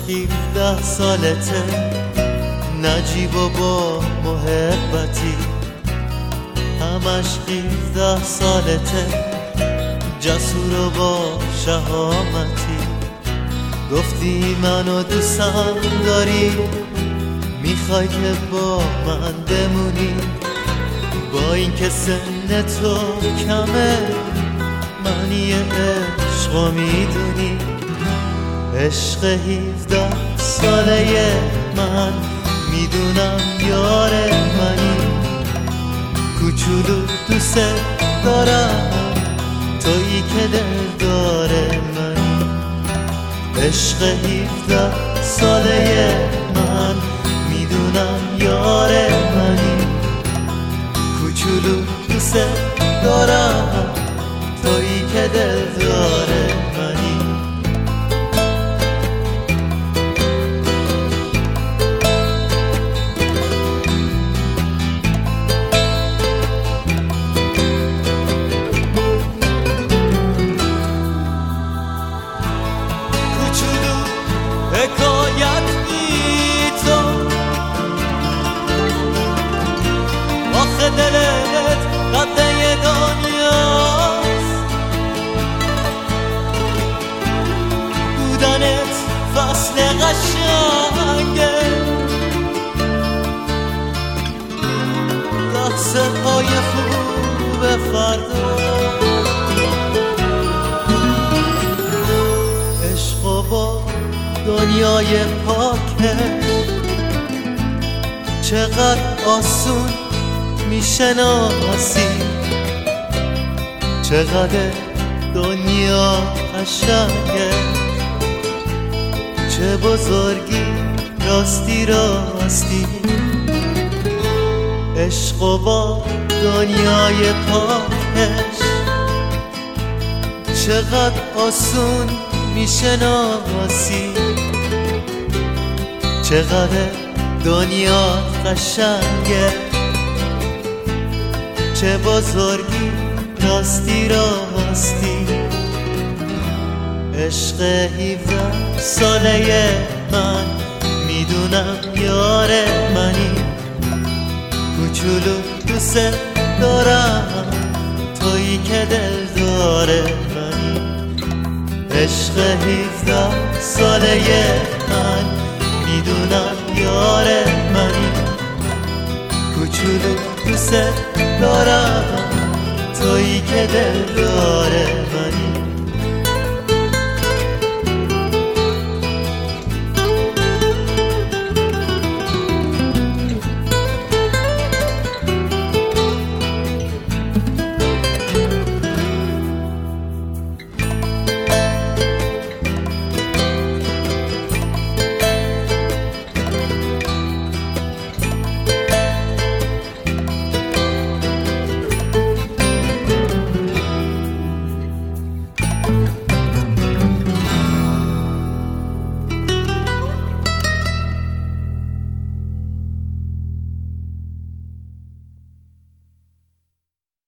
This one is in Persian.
17 سالته، نجیب و با محبتی. همش 17 سالته، جسور و با شهامتی. گفتی منو دوستم داری، میخوای که با من بمونی. با این که سن تو کمه، معنی عشقو میدونی. عشق 17 ساله من، میدونم یار منی. کوچولو دوست دارم، تویی که دلدار منی. عشق 17 ساله من، میدونم یار منی. کوچولو دوست دارم، تویی که دلدار منی. حکایت بی تو، آخه دلت قبله دنیاست. بودنت فصل قشنگه، لحظه های خوب فردا. عشق و با دنیای پاکه، چقدر آسون میشناسی. چقدر دنیا قشنگه، چه بزرگی راستی راستی. عشق و با دنیای پاکش، چقدر آسون میشناسی. چقدر دنیا قشنگه، چه بزرگی راستی راستی. عشق 17 ساله من، میدونم یار منی. کوچولو دوست دارم، تویی که دلدار منی. عشق 17 ساله من، میدونم یار منی. کوچولو دوست دارم، تویی که دلدار منی.